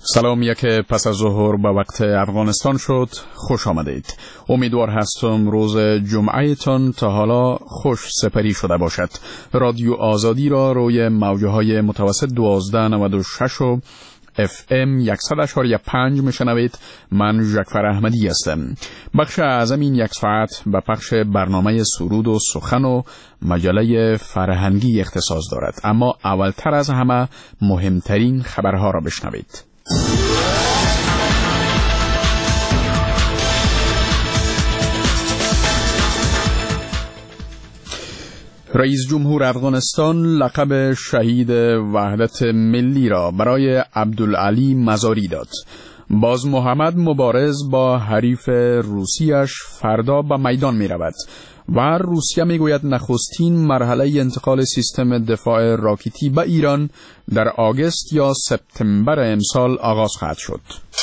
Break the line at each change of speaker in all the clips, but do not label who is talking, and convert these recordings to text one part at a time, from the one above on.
سلام، یک پس از ظهر به وقت افغانستان شد. خوش آمدید. امیدوار هستم روز جمعه تان تا حالا خوش سپری شده باشد. رادیو آزادی را روی موجه های متوسط 1296 و FM 100.5 میشنوید. من جعفر احمدی هستم. بخش اعظم این یک ساعت به پخش برنامه سرود و سخن و مجله فرهنگی اختصاص دارد، اما اولتر از همه مهمترین خبرها را بشنوید. رئیس جمهور افغانستان لقب شهید وحدت ملی را برای عبدالعلی مزاری داد. باز محمد مبارز با حریف روسیش فردا به میدان می رود و روسیه می گوید نخستین مرحله انتقال سیستم دفاع راکتی به ایران در آگوست یا سپتامبر امسال آغاز خواهد شد.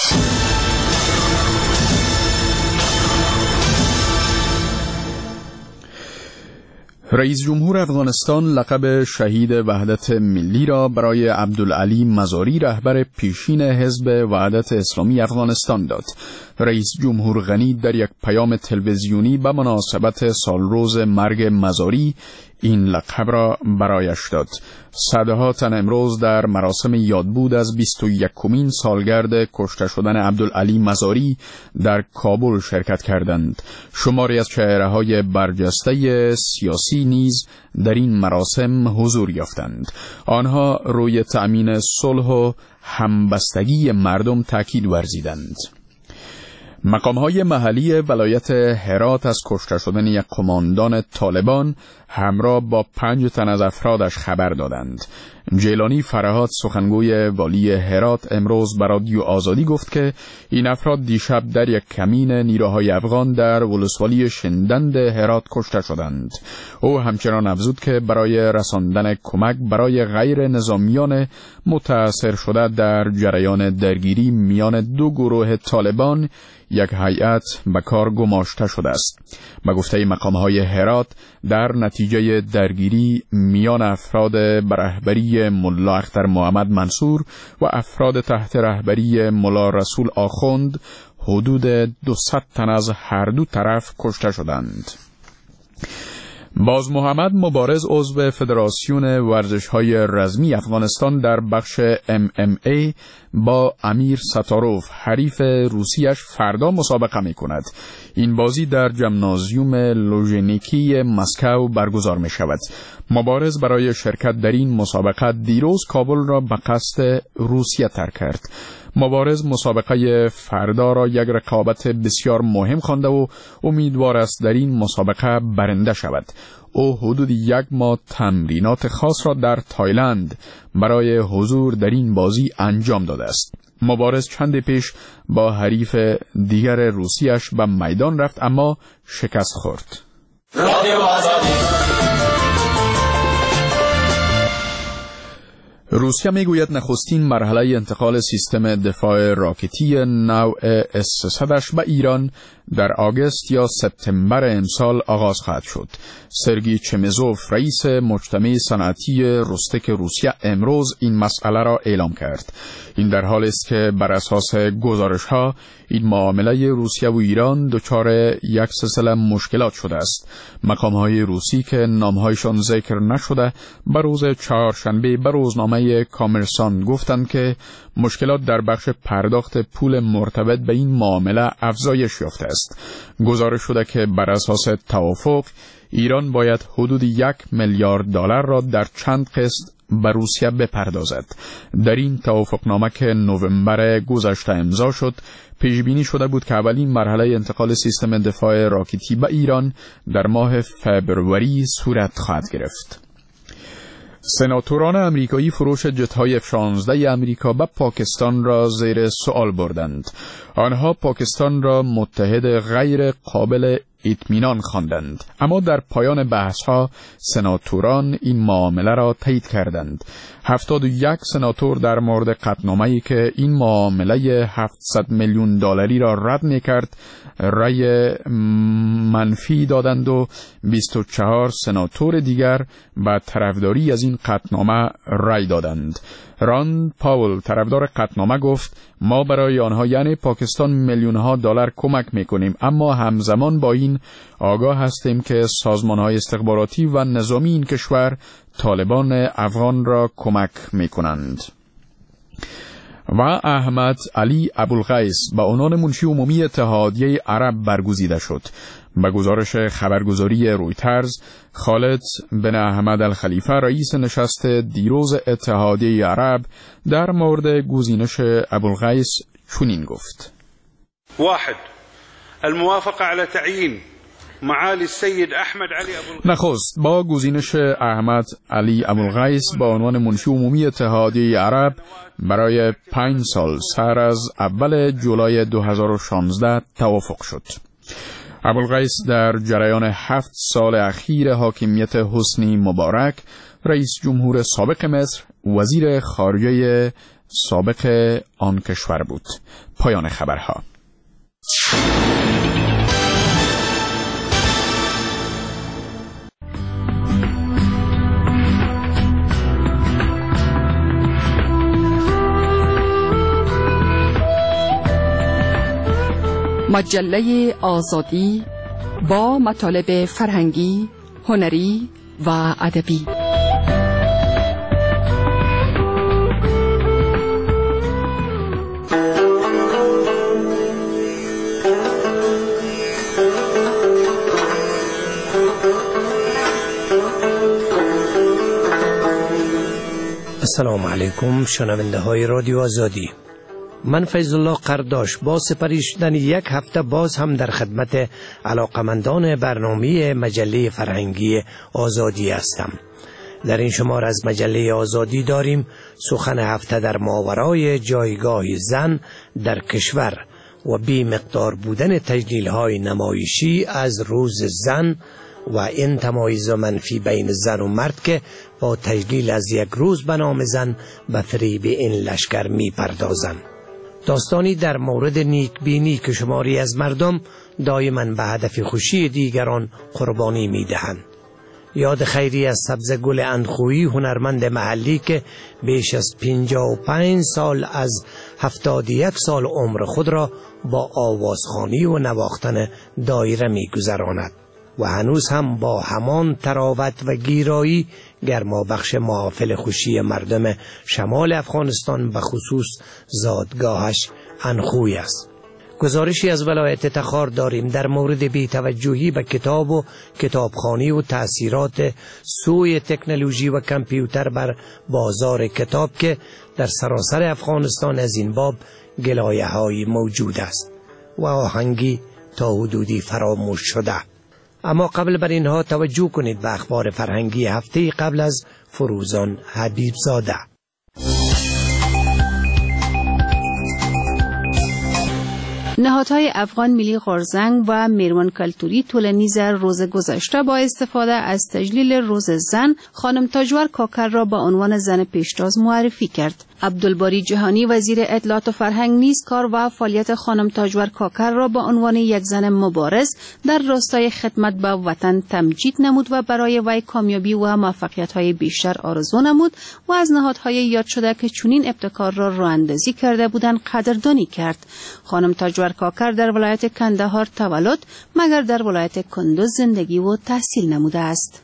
رئیس جمهور افغانستان لقب شهید وحدت ملی را برای عبدالعلی مزاری رهبر پیشین حزب وحدت اسلامی افغانستان داد. رئیس جمهور غنی در یک پیام تلویزیونی به مناسبت سالروز مرگ مزاری این لقب را برایش داد. صدها تن امروز در مراسم یادبود از 21مین سالگرد کشته شدن عبدالعلی مزاری در کابل شرکت کردند. شماری از چهره‌های برجسته سیاسی نیز در این مراسم حضور یافتند. آنها روی تأمین صلح و همبستگی مردم تاکید ورزیدند. مقام‌های محلی ولایت هرات از کشته شدن یک قماندان طالبان همراه با 5 تن از افرادش خبر دادند. جیلانی فرهاد سخنگوی والی هرات امروز به رادیو آزادی گفت که این افراد دیشب در یک کمین نیروهای افغان در ولسوالی شندند هرات کشته شدند. او همچنان افزود که برای رساندن کمک برای غیر نظامیان متاثر شده در جریان درگیری میان دو گروه طالبان یک هیئت به کار گماشته شده است. به گفته مقام‌های هرات در نتیجه درگیری میان افراد به رهبری ملا اختر محمد منصور و افراد تحت رهبری ملا رسول آخوند حدود 200 تن از هر دو طرف کشته شدند. باز محمد مبارز عضو فدراسیون ورزش‌های رزمی افغانستان در بخش MMA با امیر ستاروف حریف روسیش فردا مسابقه می‌کند. این بازی در ژیمنازیوم لوژنیکی مسکو برگزار می‌شود. مبارز برای شرکت در این مسابقه دیروز کابل را به قصد روسیه ترک کرد. مبارز مسابقه فردا را یک رقابت بسیار مهم خوانده و امیدوار است در این مسابقه برنده شود. او حدود 1 ماه تمرینات خاص را در تایلند برای حضور در این بازی انجام داده است. مبارز چند پیش با حریف دیگر روسیش به میدان رفت اما شکست خورد. روسیه میگوید نخستین مرحله انتقال سیستم دفاع راکتی نوع S-300 به ایران در آگوست یا سپتامبر امسال آغاز خواهد شد. سرگی چمزوف رئیس مجتمع صنعتی رستک روسیه امروز این مسئله را اعلام کرد. این در حالی است که بر اساس گزارش‌ها این معامله روسیه و ایران دچار یک سلسله مشکلات شده است. مقام‌های روسی که نام‌هایشان ذکر نشده به روز چهارشنبه به روزنامه کامرسان گفتند که مشکلات در بخش پرداخت پول مرتبط به این معامله افزایش یافته است. گزارش شده که بر اساس توافق ایران باید حدود 1 میلیارد دلار را در چند قسط به روسیه بپردازد. در این توافقنامه که نوامبر گذشته امضا شد، پیش بینی شده بود که اولین مرحله انتقال سیستم دفاع راکتی به ایران در ماه فوریه صورت خواهد گرفت. سناتوران امریکایی فروش جت‌های F-16 امریکا به پاکستان را زیر سوال بردند. آنها پاکستان را متحد غیر قابل اطمینان خواندند، اما در پایان بحث‌ها سناتوران این معامله را تایید کردند. 71 سناتور در مورد قطعنامه‌ای که این معامله 700 میلیون دلاری را رد می‌کرد رأی منفی دادند و 24 سناتور دیگر به طرفداری از این قطعنامه رأی دادند. راند پاول طرفدار قطعنامه گفت ما برای آنها یعنی پاکستان میلیون‌ها دلار کمک میکنیم، اما همزمان با این آگاه هستیم که سازمان‌های استخباراتی و نظامی این کشور طالبان افغان را کمک میکنند. و احمد علی ابوالغیث به عنوان منشی عمومی اتحادیه عرب برگزیده شد. به گزارش خبرگزاری رویترز، خالد بن احمد الخلیفه رئیس نشست دیروز اتحادیه عرب در مورد گزینش ابوالغیث چنین گفت:
واحد، الموافقه على تعیین معالی السید احمد علی ابوالغیث.
نخست با گزینش احمد علی ابوالغیث به عنوان منشی عمومی اتحادیه عرب برای 5 سال سر از اول جولای 2016 توافق شد. ابوالغیث در جریان 7 سال اخیر حاکمیت حسنی مبارک، رئیس جمهور سابق مصر، وزیر خارجه سابق آن کشور بود. پایان خبرها.
مجله آزادی با مطالب فرهنگی، هنری و ادبی.
السلام علیکم شنونده های رادیو آزادی. من فیض الله قرداش با سپری شدن یک هفته باز هم در خدمت علاقمندان برنامه مجله فرهنگی آزادی هستم. در این شماره از مجله آزادی داریم سخن هفته در ماورای جایگاه زن در کشور و بی مقدار بودن تجلیل های نمایشی از روز زن و این تمایز منفی بین زن و مرد که با تجلیل از یک روز به نام زن به فریب این لشکر می پردازند. داستانی در مورد نیکبینی که شماری از مردم دائما به هدف خوشی دیگران قربانی می دهند. یاد خیری از سبزگل اندخویی، هنرمند محلی که بیش از 55 سال از 71 سال عمر خود را با آوازخوانی و نواختن دایره می گذراند و هنوز هم با همان تراوت و گیرایی گرمابخش محافل خوشی مردم شمال افغانستان و خصوص زادگاهش اندخوی است. گزارشی از ولایت تخار داریم در مورد بی‌توجهی به کتاب و کتابخوانی و تأثیرات سوی تکنولوژی و کامپیوتر بر بازار کتاب که در سراسر افغانستان از این باب گلایه‌هایی موجود است و آهنگی تا حدودی فراموش شده. اما قبل بر اینها توجه کنید به اخبار فرهنگی هفته قبل از فروزان حبیب زاده.
نهادهای افغان ملی غورزنگ و میرمن کلتوری طول نیز روز گذشته با استفاده از تجلیل روز زن خانم تاجور کاکر را به عنوان زن پیشتاز معرفی کرد. عبدالباری جهانی وزیر اطلاعات و فرهنگ نیز کار و فعالیت خانم تاجور کاکر را به عنوان یک زن مبارز در راستای خدمت به وطن تمجید نمود و برای وی کامیابی و موفقیت‌های بیشتر آرزو نمود و از نهادهای یاد شده که چنین ابتکار را راه‌اندازی کرده بودند قدردانی کرد. خانم تاجور کاکر در ولایت کندهار تولد مگر در ولایت کندوز زندگی و تحصیل نموده است.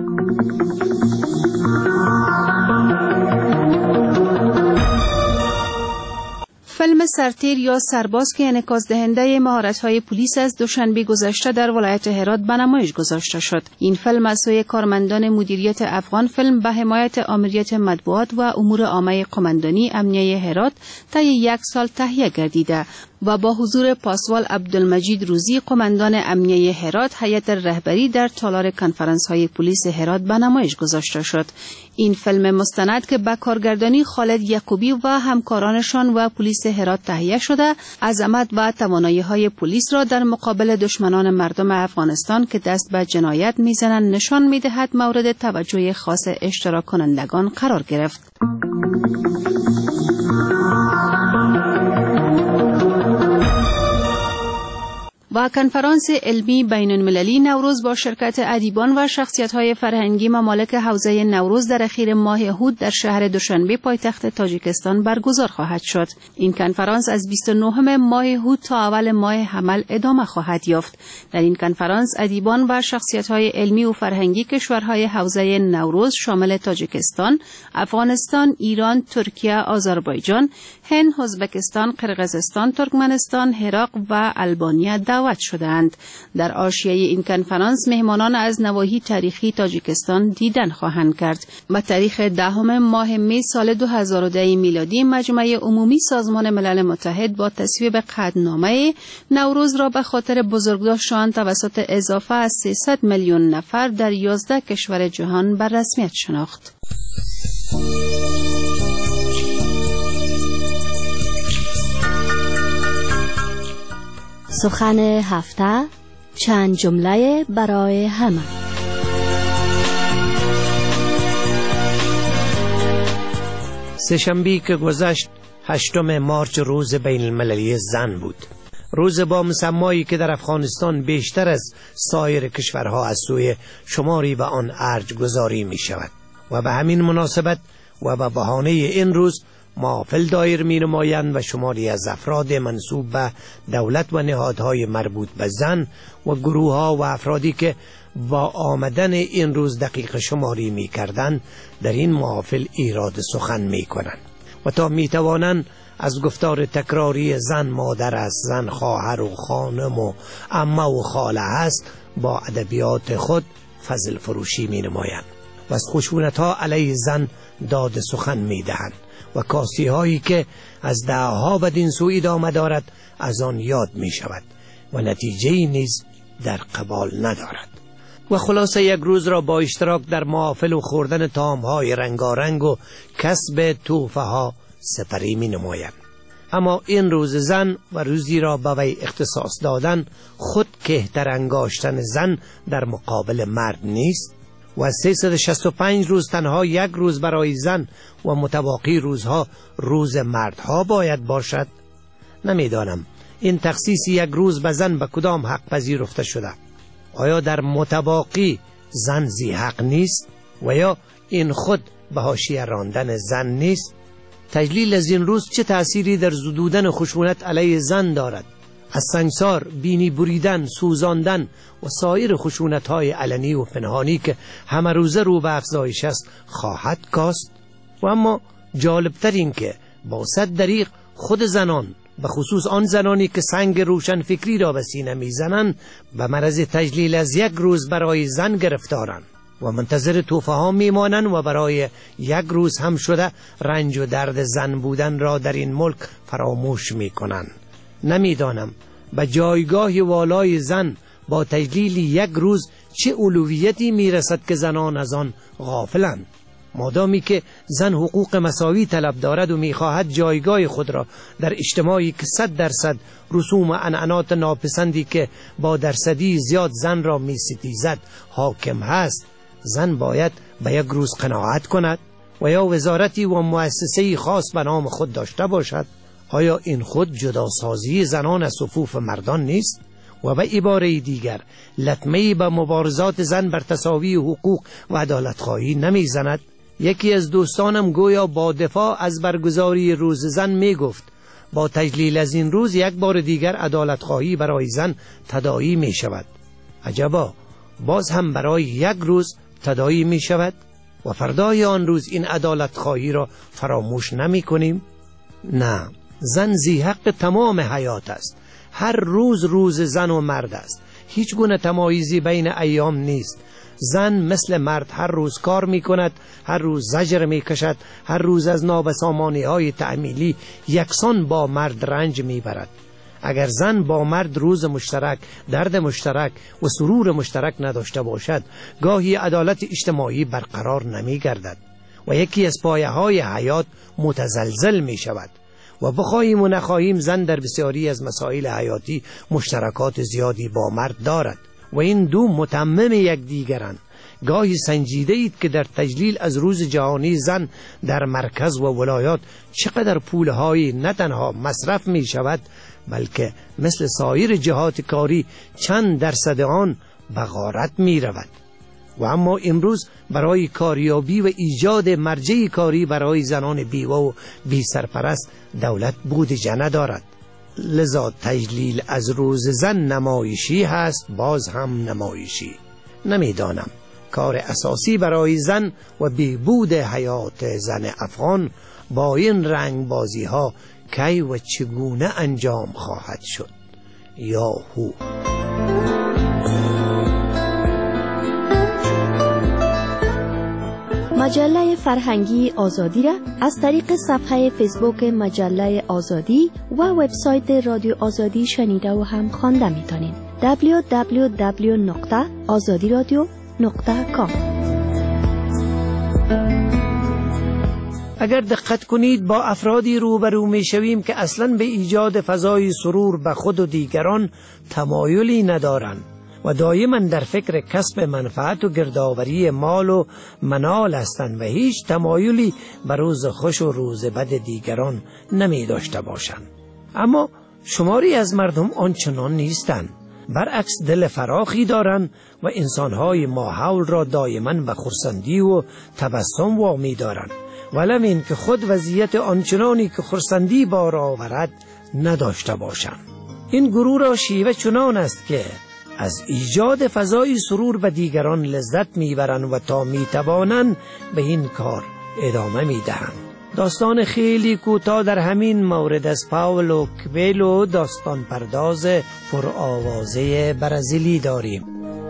فیلم سرتیر یا سرباز که انعکاس دهنده مهارت‌های پلیس از دوشنبه گذشته در ولایت هرات به نمایش گذاشته شد. این فیلم از سوی کارمندان مدیریت افغان فیلم به حمایت آمریت مطبوعات و امور عامه قماندانی امنیه هرات طی 1 سال تهیه گردیده و با حضور پاسوال عبدالمجید روزی قماندان امنیه هرات هیئت رهبری در تالار کنفرانس‌های پلیس هرات به نمایش گذاشته شد. این فیلم مستند که با کارگردانی خالد یعقوبی و همکارانشان و پلیس هرات تهیه شده، عظمت و توانایی‌های پلیس را در مقابل دشمنان مردم افغانستان که دست به جنایت می‌زنند نشان می‌دهد مورد توجه خاص اشتراک کنندگان قرار گرفت. و و کنفرانس علمی بین المللی نوروز با شرکت ادیبان و شخصیت‌های فرهنگی ممالک حوزه نوروز در اخیر ماه هود در شهر دوشنبه پایتخت تاجیکستان برگزار خواهد شد. این کنفرانس از 29 ماه هود تا اول ماه حمل ادامه خواهد یافت. در این کنفرانس ادیبان و شخصیت‌های علمی و فرهنگی کشورهای حوزه نوروز شامل تاجیکستان، افغانستان، ایران، ترکیه، آذربایجان، هند، ازبکستان، قرقیزستان، ترکمنستان، عراق و آلبانیا دعوت شدند. در حاشیه این کنفرانس مهمانان از نواحی تاریخی تاجیکستان دیدن خواهند کرد. با تاریخ 10 ماه می سال 2010 میلادی مجمع عمومی سازمان ملل متحد با تصویب قطعنامه نوروز را به خاطر بزرگداشتن توسط اضافه از 300 میلیون نفر در 11 کشور جهان به رسمیت شناخت.
سخن هفته، چند جمله برای همه.
سه‌شنبه که گذشت 8 مارچ روز بین المللی زن بود. روز با مسمایی که در افغانستان بیشتر از سایر کشورها از سوی شماری به آن ارج گذاری می شود و به همین مناسبت و به بهانه این روز محافل دایر می نمایند و شماری از افراد منسوب به دولت و نهادهای مربوط به زن و گروه ها و افرادی که با آمدن این روز دقیق شماری می کردند در این محافل ایراد سخن می کنند و تا می توانند از گفتار تکراری زن مادر است، زن خواهر و خانم و عمه و خاله است با ادبیات خود فضل فروشی می نمایند و از خشونت ها علیه زن داد سخن می دهند و کاستی هایی که از دهها بدین سو ادامه دارد از آن یاد می شود و نتیجه نیز در قبال ندارد و خلاصه یک روز را با اشتراک در محافل و خوردن طعام‌های رنگارنگ و کسب تحفه ها سپری می نمایند. اما این روز زن و روزی را به وی اختصاص دادن خود کهتر انگاشتن زن در مقابل مرد نیست و 365 روز تنها یک روز برای زن و متباقی روزها روز مردها باید باشد. نمیدانم این تخصیص یک روز به زن به کدام حق پذیرفته شده. آیا در متباقی زن ذی حق نیست و یا این خود به حاشیه راندن زن نیست؟ تجلیل از این روز چه تأثیری در زدودن خشونت علیه زن دارد؟ از سنگسار، بینی بریدن، سوزاندن و سایر خشونت‌های علنی و پنهانی که همه روزه رو به افزایش است خواهد کاست. و اما جالبتر این که با صد دریغ خود زنان، به خصوص آن زنانی که سنگ روشن فکری را به سینه میزنند، به مرض تجلیل از یک روز برای زن گرفتارند و منتظر توفه ها میمانند و برای یک روز هم شده رنج و درد زن بودن را در این ملک فراموش میکنند. نمیدانم به جایگاه والای زن با تجلیل یک روز چه اولویتی میرسد که زنان از آن غافلند. مادامی که زن حقوق مساوی طلب دارد و میخواهد جایگاه خود را در اجتماعی که 100% رسوم و عنعنات ناپسندی که با درصدی زیاد زن را میستیزد حاکم هست، زن باید به یک روز قناعت کند و یا وزارتی و مؤسسه‌ای خاص به نام خود داشته باشد. آیا این خود جداسازی زنان از صفوف مردان نیست؟ و به عباره دیگر لطمه‌ای به مبارزات زن بر تساوی حقوق و عدالت‌خواهی نمیزند؟ یکی از دوستانم گویا با دفاع از برگزاری روز زن می گفت با تجلیل از این روز یک بار دیگر عدالت‌خواهی برای زن تداعی می شود. عجبا، باز هم برای یک روز تداعی می شود و فردای آن روز این عدالت‌خواهی را فراموش نمی کنیم؟ نه، زن ذی حق تمام حیات است. هر روز روز زن و مرد است. هیچ گونه تمایزی بین ایام نیست. زن مثل مرد هر روز کار می کند، هر روز زجر می کشد، هر روز از نابسامانی های تعمیلی یکسان با مرد رنج می برد. اگر زن با مرد روز مشترک، درد مشترک و سرور مشترک نداشته باشد، گاهی عدالت اجتماعی برقرار نمی گردد و یکی از پایه های حیات متزلزل می شود. و بخواهیم و نخواهیم زن در بسیاری از مسائل حیاتی مشترکات زیادی با مرد دارد و این دو متمم یک دیگرند گاهی سنجیده اید که در تجلیل از روز جهانی زن در مرکز و ولایات چقدر پولهایی نه تنها مصرف می شود بلکه مثل سایر جهات کاری چند درصد آن به غارت می رود. و اما امروز برای کاریابی و ایجاد مرجع کاری برای زنان بیوه و بی سرپرست دولت بودجه ندارد. لذا تجلیل از روز زن نمایشی هست، باز هم نمایشی. نمیدانم کار اساسی برای زن و بهبود حیات زن افغان با این رنگ بازی ها کی و چگونه انجام خواهد شد. یا هو.
مجله فرهنگی آزادی را از طریق صفحه فیسبوک مجله آزادی و وبسایت رادیو آزادی شنیده و هم خوانده می‌تونید. www.azadiradio.com.
اگر دقت کنید با افرادی روبرو می‌شویم که اصلاً به ایجاد فضای سرور به خود و دیگران تمایلی ندارند و دائما در فکر کسب منفعت و گردآوری مال و منال هستند و هیچ تمایلی به روز خوش و روز بد دیگران نمی داشته باشند. اما شماری از مردم آنچنان نیستند، برعکس دل فراخی دارند و انسانهای ماحول را دائما به خرسندی و تبسم وامی دارند، ولم این که خود وضعیت آنچنانی که خرسندی بار آورد نداشته باشند. این گروه را شیوه چنان است که از ایجاد فضای سرور به دیگران لذت میبرند و تا میتوانند به این کار ادامه میدهند. داستان خیلی کوتاه در همین مورد از پاولو کوئلو، داستان پرداز پرآوازه برزیلی داریم.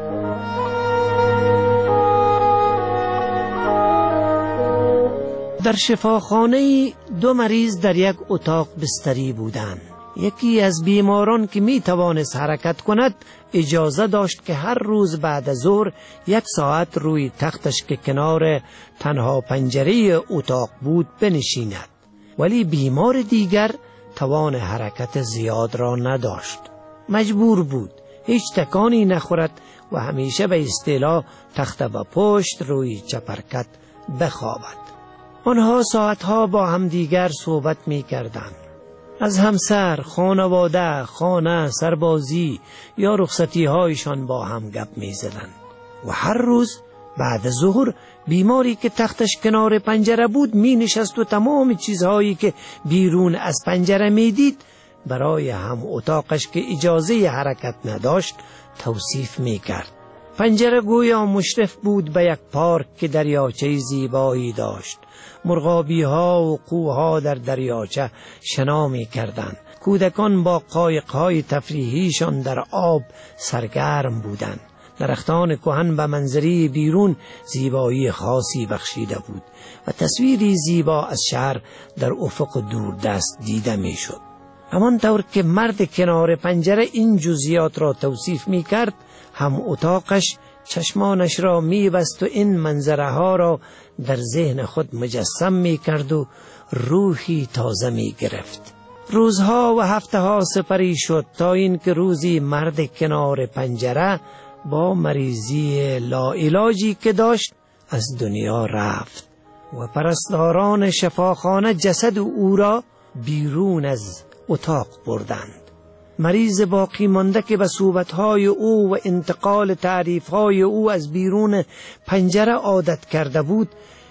در شفاخانه 2 مریض در یک اتاق بستری بودند. یکی از بیماران که می توانست حرکت کند اجازه داشت که هر روز بعد از ظهر 1 ساعت روی تختش که کنار تنها پنجره اتاق بود بنشیند، ولی بیمار دیگر توان حرکت زیاد را نداشت. مجبور بود هیچ تکانی نخورد و همیشه به اصطلاح تخت و پشت روی چپرکت بخوابد. آنها ساعتها با هم دیگر صحبت می کردند. از همسر، خانواده، خانه، سربازی یا رخصتی هایشان با هم گپ می زدند. و هر روز بعد ظهر بیماری که تختش کنار پنجره بود می نشست و تمام چیزهایی که بیرون از پنجره می دید برای هم اتاقش که اجازه حرکت نداشت توصیف می کرد. پنجره گویا مشرف بود به یک پارک که دریاچه زیبایی داشت. مرغابی ها و قوها در دریاچه شنا می کردند. کودکان با قایق‌های تفریحیشان در آب سرگرم بودند. درختان کهن به منظری بیرون زیبایی خاصی بخشیده بود و تصویری زیبا از شهر در افق دوردست دیده می شد. همانطور که مرد کنار پنجره این جزئیات را توصیف می کرد، هم اتاقش چشمانش را می بست و این منظره ها را در ذهن خود مجسم می کرد و روحی تازه می گرفت. روزها و هفته ها سپری شد تا اینکه روزی مرد کنار پنجره با مریضی لاعلاجی که داشت از دنیا رفت و پرستاران شفاخانه جسد او را بیرون از اتاق بردند. مریض باقی مانده که به صحبت‌های او و انتقال تعریف‌های او از بیرون پنجره عادت کرده بود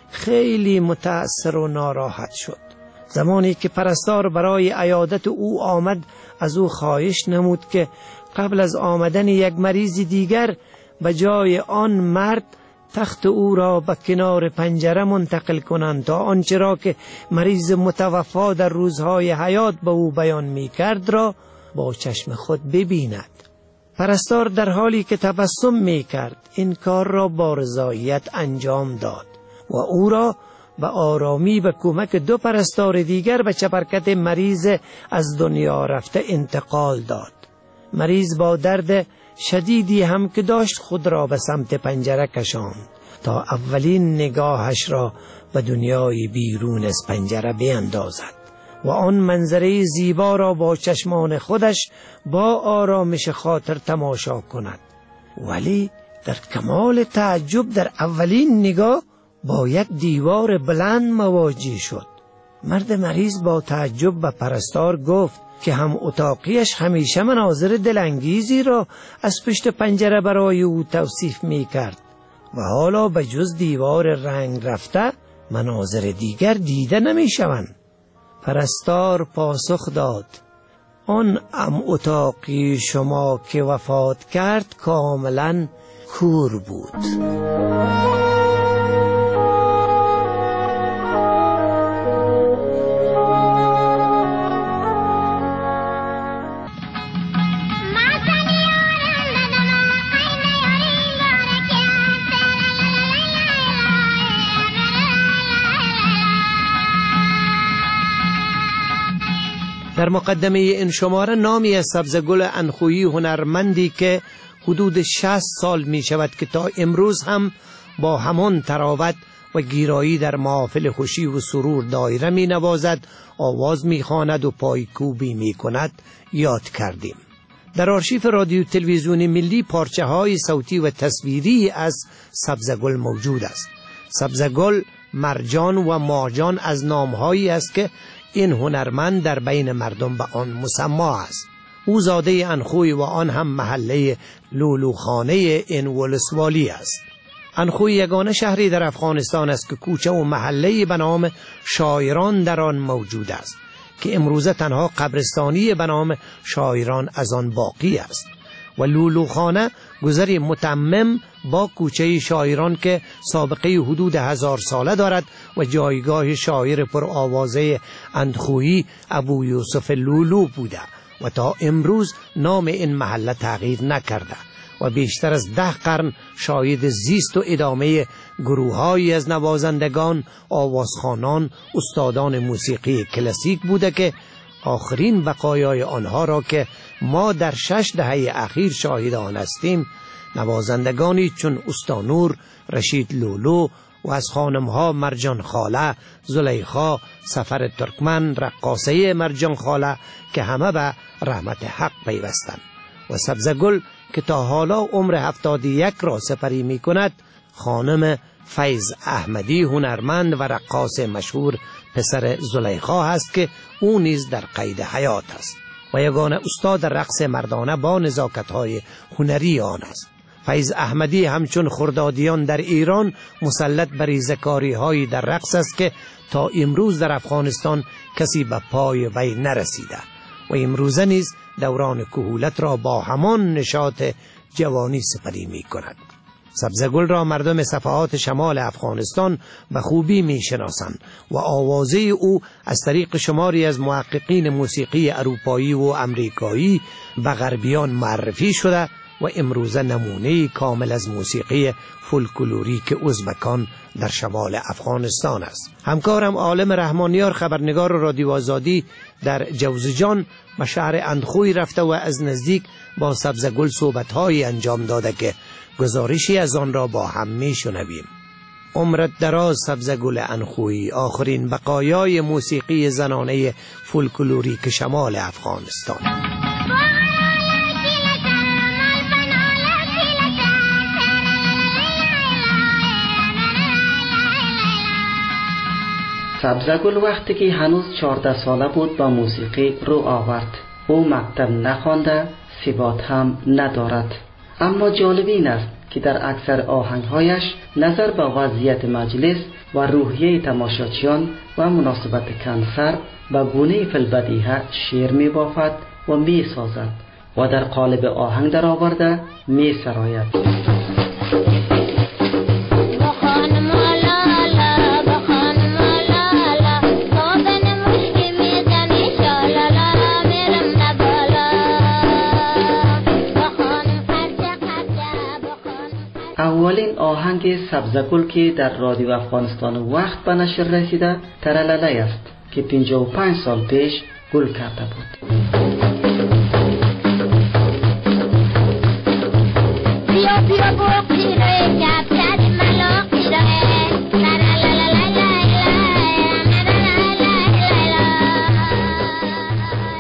خیلی متأثر و ناراحت شد. زمانی که پرستار برای عیادت او آمد از او خواهش نمود که قبل از آمدن یک مریض دیگر به جای آن مرد تخت او را به کنار پنجره منتقل کنند تا آنچه را که مریض متوفا در روزهای حیات به او بیان می کرد را با چشم خود ببیند. پرستار در حالی که تبسم می کرد این کار را با رضایت انجام داد و او را به آرامی به کمک 2 پرستار دیگر به چپرکت مریض از دنیا رفته انتقال داد. مریض با درد شدیدی هم که داشت خود را به سمت پنجره کشاند تا اولین نگاهش را به دنیای بیرون از پنجره بیندازد و آن منظره زیبا را با چشمان خودش با آرامش خاطر تماشا کند. ولی در کمال تعجب در اولین نگاه با یک دیوار بلند مواجه شد. مرد مریض با تعجب به پرستار گفت که هم اتاقیش همیشه مناظر دلانگیزی را از پشت پنجره برای او توصیف می کرد و حالا به جز دیوار رنگ رفته مناظر دیگر دیده نمی شوند. پرستار پاسخ داد: آن اتاقی شما که وفات کرد کاملا کور بود. در مقدمه این شماره نامی از سبزگل انخویی هنرمندی که حدود 60 سال می شود که تا امروز هم با همان تراوت و گیرایی در محافل خوشی و سرور دایره می نوازد، آواز می خواند و پایکوبی می کند یاد کردیم. در آرشیف رادیو تلویزیون ملی پارچه های صوتی و تصویری از سبزگل موجود است. سبزگل، مرجان و ماجان از نامهایی است که این هنرمند در بین مردم به آن مسما است. او زاده انخوی و آن هم محله لولوخانه این ولسوالی است. انخوی یگانه شهری در افغانستان است که کوچه و محله به نام شاعران در آن موجود است که امروزه تنها قبرستانی به نام شاعران از آن باقی است و لولوخانه گذری متمم با کوچه شاعران که سابقه حدود 1000 ساله دارد و جایگاه شاعر پر آوازه اندخویی ابو یوسف لولو بوده و تا امروز نام این محله تغییر نکرده و بیشتر از 10 قرن شاهد زیست و ادامه گروه‌هایی از نوازندگان، آوازخوانان، استادان موسیقی کلاسیک بوده که آخرین بقایای آنها را که ما در 6 دهه اخیر شاهد آن هستیم، نوازندگانی چون استانور، رشید لولو و از خانمها مرجان خاله، زلیخا، سفر ترکمن، رقاصه مرجان خاله که همه به رحمت حق پیوستند و سبزگل که تا حالا عمر 71 را سپری می کند، خانم فیض احمدی هنرمند و رقاص مشهور پسر زلیخا هست که او نیز در قید حیات است و یگانه استاد رقص مردانه با نزاکت‌های هنری آن است. فیض احمدی همچون خردادیان در ایران مسلط بر ریزکاری‌های در رقص است که تا امروز در افغانستان کسی به پای وی نرسیده و امروزه نیز دوران کهولت را با همان نشاط جوانی سپری می کند. سبزگل را مردم صفحات شمال افغانستان به خوبی می شناسند و آوازه او از طریق شماری از محققین موسیقی اروپایی و امریکایی به غربیان معرفی شده و امروزه نمونه کامل از موسیقی فولکلوریک ازبکان در شمال افغانستان است. همکارم عالم رحمانیار خبرنگار رادیو آزادی در جوزجان به شهر اندخوی رفته و از نزدیک با سبزگل صحبت‌هایی انجام داده که گزارشی از آن را با هم می‌شنویم. عمرت دراز سبزگل اندخوی، آخرین بقایای موسیقی زنانه فولکلوریک شمال افغانستان.
سبزگل وقتی که هنوز 14 ساله بود با موسیقی رو آورد. او مکتب نخوانده، ثبات هم ندارد. اما جالب این است که در اکثر آهنگهایش نظر به وضعیت مجلس و روحیه تماشاچیان و مناسبت کنسر به گونه فی‌البدیهه شعر می بافد و می سازد و در قالب آهنگ در آورده می سراید. اولین آهنگ سبزگل که در رادیو افغانستان وقت به نشر رسیده ترللی است که 55 سال پیش گل کرده بود.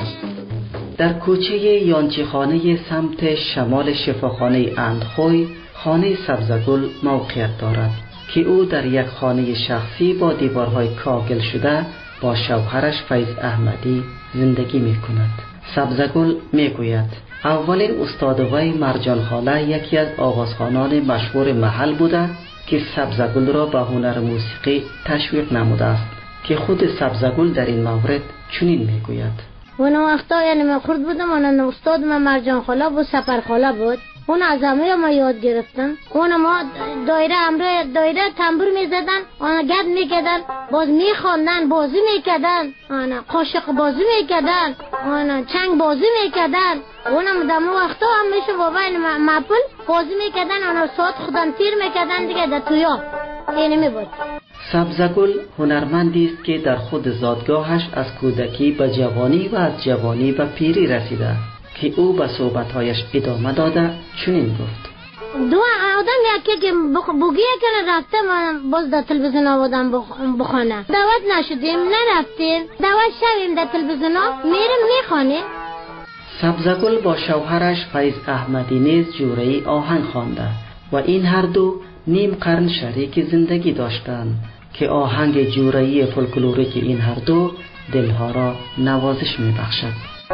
در کوچه یانچی خانه سمت شمال شفاخانه اندخوی خانه سبزگل موقعیت دارد که او در یک خانه شخصی با دیوارهای کاغل شده با شوهرش فیض احمدی زندگی می کند. سبزگل می گوید اولین استاد وی مرجان خاله یکی از آوازخوانان مشهور محل بوده که سبزگل را به هنر موسیقی تشویق نموده است که خود سبزگل در این مورد چنین می گوید
اون وقتا یعنی من خرد بودم، اون استاد من مرجان خاله بود، سپر خاله بود. اون از همه ما یاد گرفتن. اون ما دایره تنبور میزدن، اون گد میکردن، باز میخواندن، بازی میکردن، اون قاشق بازی میکردن، اون چنگ بازی میکردن. اونم دم وقتا هم میشه بابا مپل بازی میکردن، اون ساعت خودم تیر میکردن دیگه در تویا. اینی میبود.
سبزگل هنرمندی است که در خود زادگاهش از کودکی به جوانی و از جوانی به پیری رسیده که او به صحبتهایش ادامه داده چنین گفت
دو آدم یکی که بوگیه که رفته من باز در تلویزیون آمدم بخونه دعوت نشدیم نرفتیم دعوت شویم در تلویزیون میرم میخوانیم.
سبزگل با شوهرش فیض احمدی نیز جوره‌ای آهنگ خوانده و این هر دو نیم قرن شریک زندگی داشتند که آهنگ جوره‌ای فولکلوریک این هر دو دلها را نوازش میبخشد.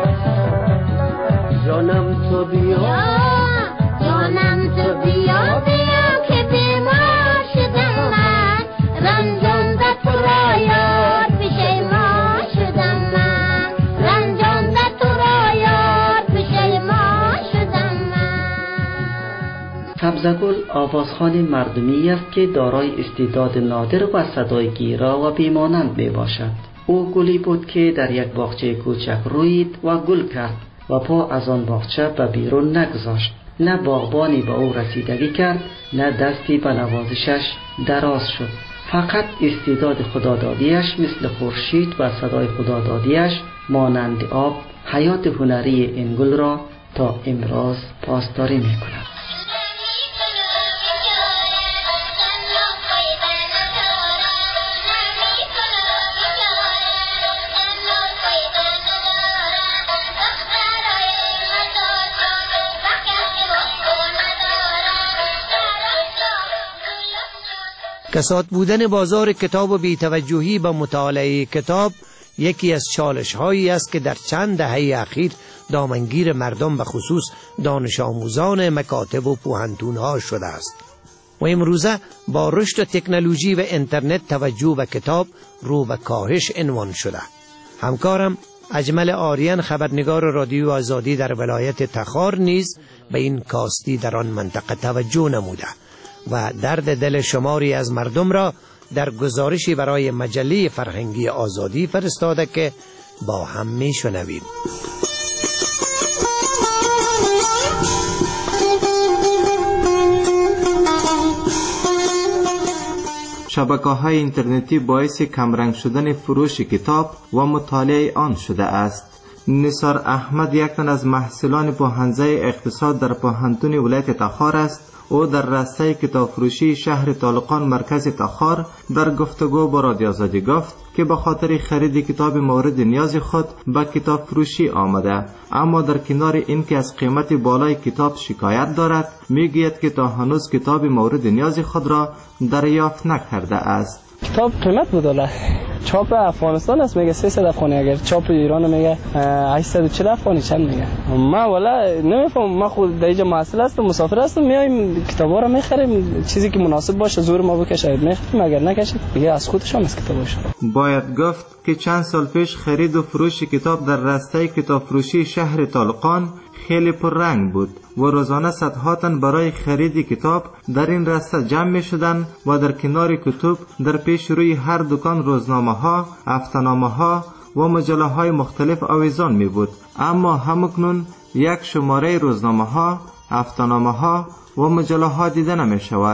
جانم تو بیا
جانم تو بیا بیا که بیمار شدم من رنجانده تو را یاد پشیمان شدم من رنجانده تو را یاد پشیمان شدم من.
سبزگل آوازخوان مردمی است که دارای استعداد نادر و صدای گیرا و بیمانند می باشد. او گلی بود که در یک باغچه کوچک روید و گل کرد و پا از آن باغچه به بیرون نگذاشت. نه باغبانی به او رسیدگی کرد نه دستی به نوازشش دراز شد. فقط استعداد خدادادیش مثل خورشید و صدای خدادادیش مانند آب حیات هنری این گل را تا امروز پاسداری می کند.
کساد بودن بازار کتاب و بی‌توجهی به مطالعه کتاب یکی از چالش هایی است که در چند دهه اخیر دامنگیر مردم به خصوص دانش آموزان مکاتب و پوهنتون ها شده است و امروزه با رشد تکنولوژی و اینترنت توجه به کتاب رو به کاهش عنوان شده. همکارم اجمل آریان خبرنگار رادیو آزادی در ولایت تخار نیز به این کاستی در آن منطقه توجه نموده و درد دل شماری از مردم را در گزارشی برای مجله فرهنگی آزادی فرستاده که با هم میشنویم.
شبکه‌های اینترنتی باعث کمرنگ شدن فروش کتاب و مطالعه آن شده است. نثار احمد یک تن از محصلان پوهنځی اقتصاد در پوهنتون ولایت تخار است. او در راسته کتاب فروشی شهر طالقان مرکز تخار در گفتگو با رادیو آزادی گفت که به خاطر خرید کتاب مورد نیاز خود به کتاب فروشی آمده، اما در کنار این که از قیمت بالای کتاب شکایت دارد، میگوید که تا هنوز کتاب مورد نیاز خود را دریافت نکرده است.
کتاب قیمت بود، چاپ افغانستان است میگه 300 افغانی، اگر چاپ ایران میگه 840 افغانی چند میگه. ما والا نمیفهم، ما خود در اینجا محصل هستم، مسافر هستم، میایم کتابا رو میخریم، چیزی که مناسب باشه زور ما بکشه میخریم، اگر نکشه دیگه از خودشون از کتابش.
باید گفت که چند سال پیش خرید و فروش کتاب در راسته کتاب فروشی شهر طالقان خیلی پررنگ بود و روزانه صدها تن برای خرید کتاب در این راسته جمع می شدند و در کنار کتب در پیش روی هر دکان روزنامه ها، هفته‌نامه ها و مجله های مختلف آویزان می بود. اما همکنون یک شماره روزنامه ها، هفته‌نامه ها و مجله ها دیده نمی شود.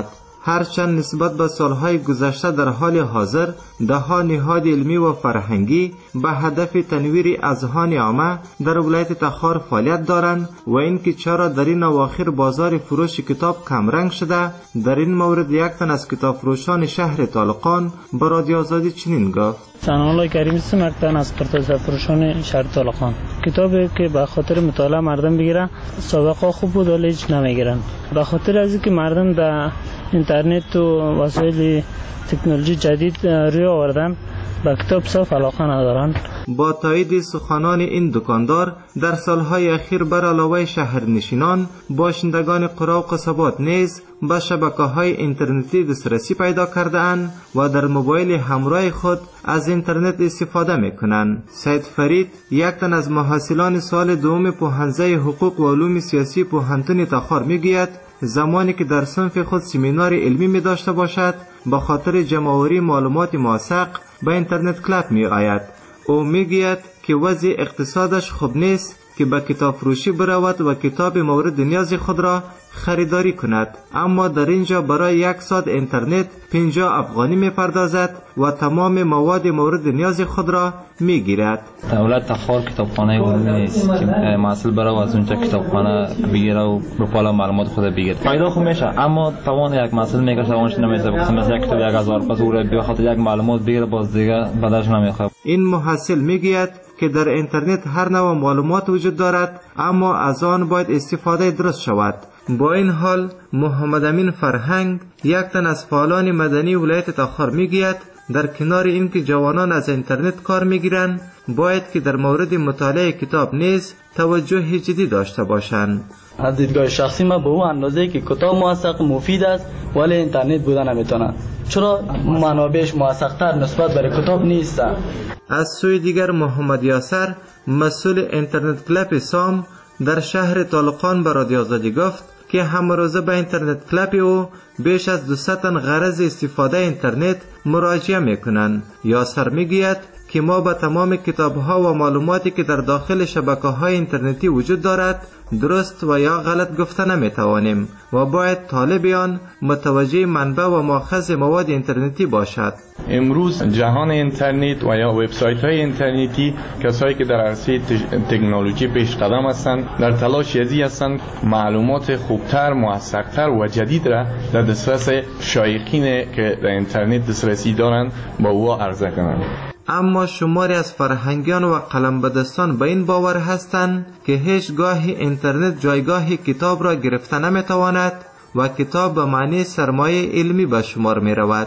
هرچند نسبت به سالهای گذشته در حال حاضر دهها نهاد علمی و فرهنگی به هدف تنویر اذهان عامه در ولایت تخار فعالیت دارند و اینکه چرا در این اواخر بازار فروش کتاب کمرنگ شده، در این مورد یک تن از کتاب فروشان شهر طالقان به رادیو آزادی چنین گفت:
سنالله کریمی هستم، یک تن از پرتوزه فروشان شهر طالقان. کتابی که به خاطر مطالعه مردم بگیرن، سابقه خوب بود ولی هیچ نمیگیرن. به خاطر از اینکه مردم در اینترنت و وسایل تکنولوژی جدید روی آوردن، به کتاب صاف علاقه ندارن.
با تایید سخنان این دکاندار، در سالهای اخیر بر علاوه شهرنشینان، باشندگان قرا و قصبات نیز به شبکه‌های اینترنتی دسترسی پیدا کرده اند و در موبایل همراه خود از اینترنت استفاده می‌کنند. سید فرید، یک تن از محصلان سال دوم پوهنځی حقوق و علوم سیاسی پوهنتون تخار میگوید زمانی که در صنف خود سمینار علمی می داشته باشد، به خاطر جمع‌آوری معلومات موثق به اینترنت کلب می آید. او می گوید که وضع اقتصادش خوب نیست که به کتاب فروشی برود و کتاب مورد نیاز خود را خریداری کند، اما در اینجا برای 1 ساعت اینترنت 50 افغانی می پردازد و تمام مواد مورد نیاز خود را می گیرد.
دولت تخار کتابخانه عمومی است که محصول برای از اونجا کتابخانه بگیره و به پالا معلومات خود بگیره. فایده خوب میشه، اما توان یک محصول میگه توانش نمیشه. مثلا یک کتاب 1000 پس او را به خاطر یک معلومات بگیره، باز دیگه بعدش نمیخواد. این
محصول میگوید که در اینترنت هر نوع معلومات وجود دارد، اما از آن باید استفاده درست شود. با این حال محمد امین فرهنگ، یک تن از فعالان مدنی ولایت تخار میگوید در کنار اینکه جوانان از اینترنت کار میگیرند، باید که در مورد مطالعه کتاب نیز توجه جدی داشته باشند.
از دیدگاه شخصی ما به اون اندازه که کتاب موثق مفید است ولی اینترنت بوده نمیتونه، چرا منابعش موثق‌تر نسبت به کتاب نیست.
از سوی دیگر محمد یاسر، مسئول اینترنت کلب سام در شهر طالقان به رادیو آزادی گفت که همروزه به اینترنت کلب او بیش از 200 تن غرض استفاده اینترنت مراجعه میکنند. یاسر میگوید که ما به تمام کتاب‌ها و معلوماتی که در داخل شبکه‌های اینترنتی وجود دارد درست و یا غلط گفته نمیتوانیم و باید طالبیان متوجه منبع و ماخذ مواد اینترنتی باشد.
امروز جهان اینترنت و یا وبسایت‌های اینترنتی، کسایی که در عرصه تکنولوژی پیش قدم هستند در تلاش یزی هستند معلومات خوبتر، موثق‌تر و جدید را در دسترس شایقین که در اینترنت دسترسی دارند با او عرضه کنند.
اما شماری از فرهنگیان و قلمبدستان به این باور هستند که هیچگاه اینترنت جایگاه کتاب را گرفته نمیتواند و کتاب به معنی سرمایه علمی به شمار می رود.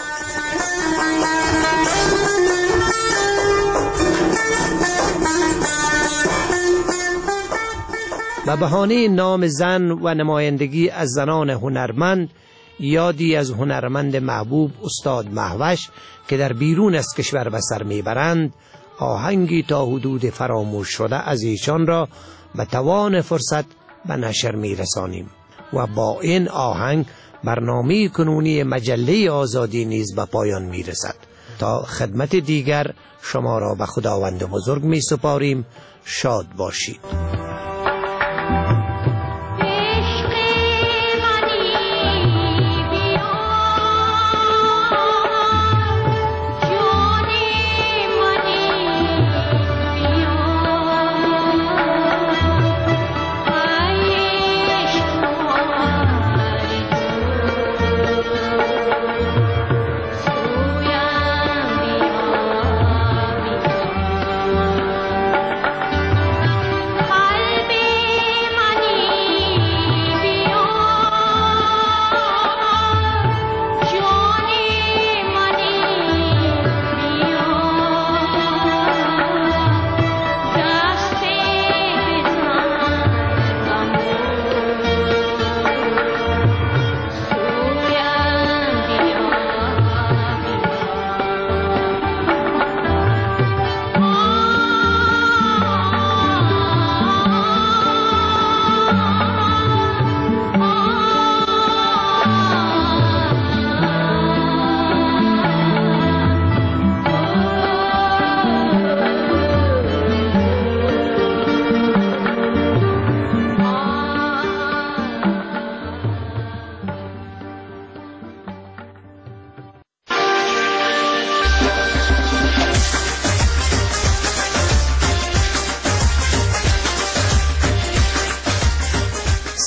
به بهانه نام زن و نمایندگی از زنان هنرمند، یادی از هنرمند محبوب استاد مهوش که در بیرون از کشور به سر میبرند، آهنگی تا حدود فراموش شده از ایشان را به توان فرصت به نشر میرسانیم و با این آهنگ برنامه کنونی مجله آزادی نیز به پایان میرسد. تا خدمت دیگر شما را به خداوند بزرگ می سپاریم. شاد باشید.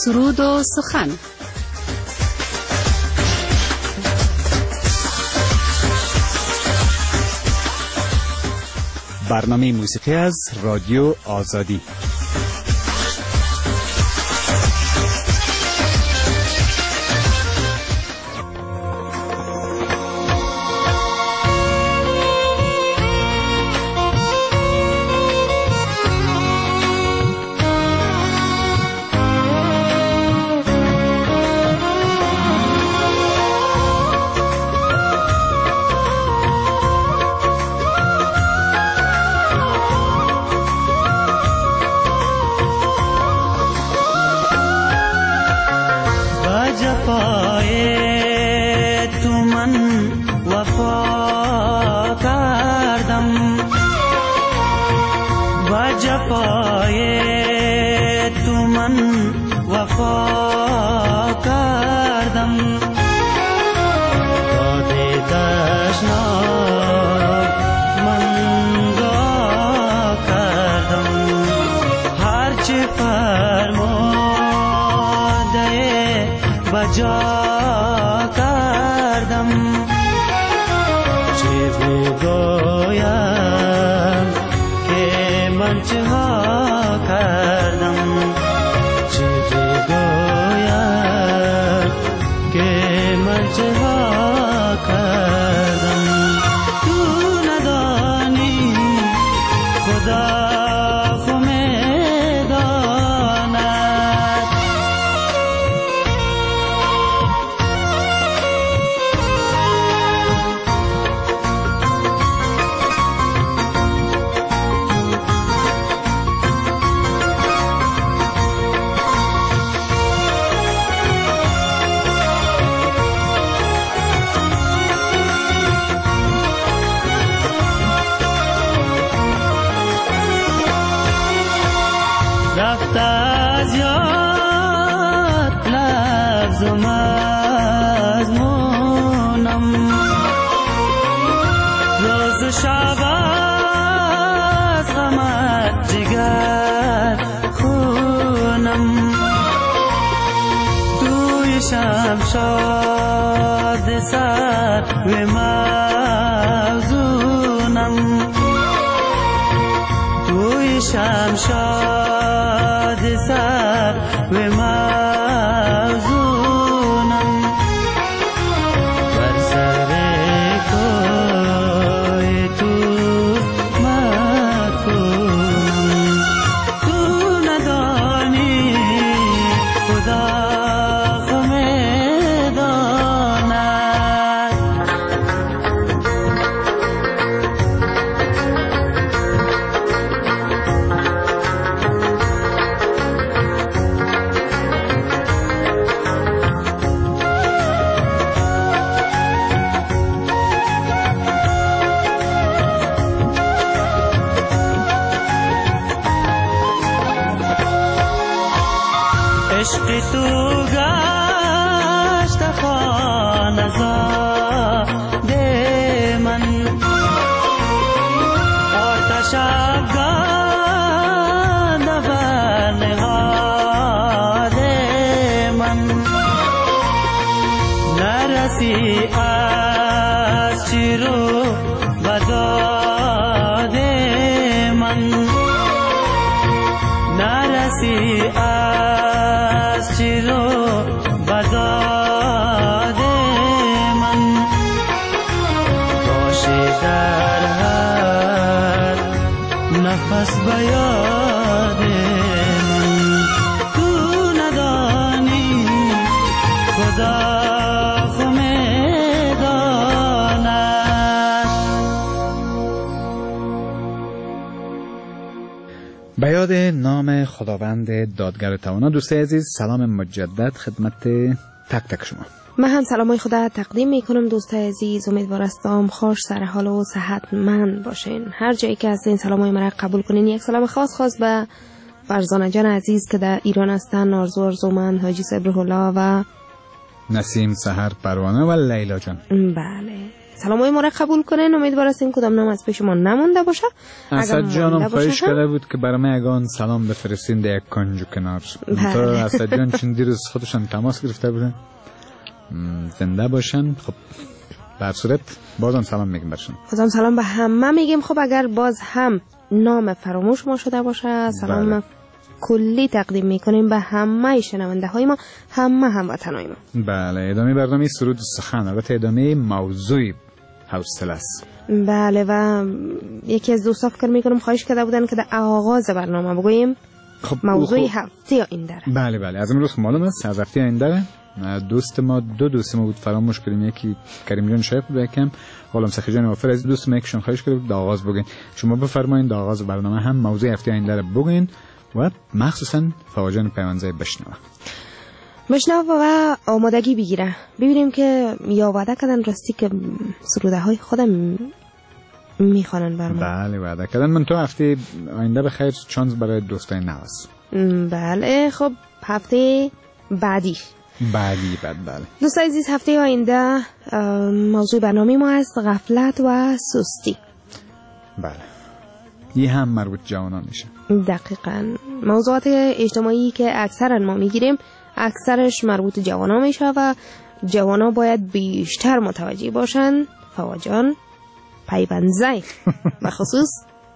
سرود و سخن.
برنامه موسیقی از رادیو آزادی.
شاد سر و موزونم توی شمشاد سر و موزونم بر سر کوی تو مدفونم تو ندانی خدا عشق تو گشت خانه زاد من آتش افغان بر نهاد من نرسی از چیرو بداد من نرسی از چیرو بداد من باشی در هر نفس بیاد من تو ندانی خدا خو میداند.
به یاد نام خداوند دادگر توانا. دوستای عزیز سلام مجدد خدمت تک تک شما.
من هم سلامای خدا تقدیم میکنم دوستای عزیز. امیدوار هستم خوش سر حال و صحتمند باشین. هر جایی که هستین سلامای مرا قبول کنین. یک سلام خاص به فرزانه جان عزیز که در ایران هستن، آرزو من، حاجی صبرالله و
نسیم سحر پروانه و لیلا جان.
بله سلامای ما را قبول کنین. امیدوار هستیم کدام نام از پیش ما نمونده باشه.
اسد جانم خواهش کرده بود که برای من یگان سلام بفرستین در یک کنج و کنار. تو اسد جان چون دیروز خودشان تماس گرفته بودن زنده باشن. خب بر صورت بازم سلام میگیم برشون.
بازم سلام به همه میگیم. خب اگر باز هم نام فراموش ما شده باشه سلام کلی تقدیم میکنیم به همه شنونده های ما، همه هموطنای ما.
بله ادامه برنامه سرود سخن، البته ادامه موضوع حوصله است.
بله و یکی از دوستا فکر میکنم خواهش کرده بودن که در آغاز برنامه بگوییم
خب
موضوع هفته آینده.
بله بله از امروز معلوم است از هفته آینده دوست ما دوست ما بود فراموش کردیم. یکی کریم جان شایق بود، یکم غلام سخی جان وفر از دوست ما یکشون خواهش کرده بود آغاز بگین. شما بفرمایید آغاز برنامه هم موضوع هفته آینده رو بگین و مخصوصا فواجان پیوندزای بشنوه و
آمادگی بگیره. ببینیم که یا وعده کردن راستی که سروده های خودم میخوانن برام.
بله وعده کردن. من تو هفته آینده به خیر چانس برای دوستای نواز.
بله خب هفته بعدی
بله.
دوستای عزیز هفته آینده موضوع برنامه ما است غفلت و سستی.
بله این هم مربوط جوانان میشه.
دقیقاً موضوعات اجتماعی که اکثرا ما میگیریم اکثرش مربوط جوانان میشه و جوانا باید بیشتر متوجه باشن. فواجان پیوندزای و خصوص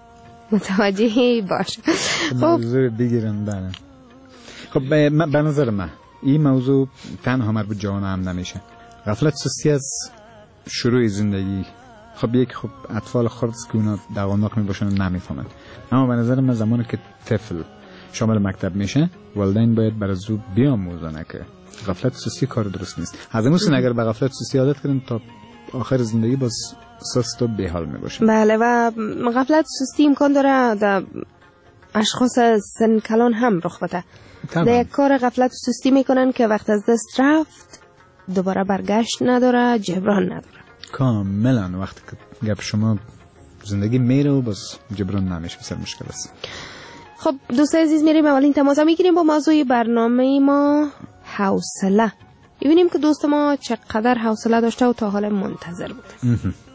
متوجه باشه.
خب موضوع بگیرن. بله خب به نظر من این موضوع تنها مربوط جوانان هم نمیشه. غفلت سستی از شروع زندگی. خب یک اطفال خرد که اونا دوامدار میباشن و نمیفهمن، اما به نظر من زمانی که طفل شامل مکتب میشه والدین باید برای زو بیاموزن که غفلت سستی کار درست نیست. از امروز اگر به غفلت سستی عادت کردن تا آخر زندگی باز سست و بی‌حال میباشن.
بله و غفلت سستی امکان داره در اشخاص سن کلان هم رخ بده. در یک کار غفلت سستی میکنن که وقت از دست رفت دوباره برگشت نداره، جبران نداره.
کاملا وقتی که گپ شما زندگی میره و بس جبران نمیشه، بسیار مشکل است.
خب دوستای عزیز میریم اولین تماس میگیریم با موضوع برنامه ما حوصله. ببینیم که دوست ما چقدر حوصله داشته و تا حالا منتظر بود.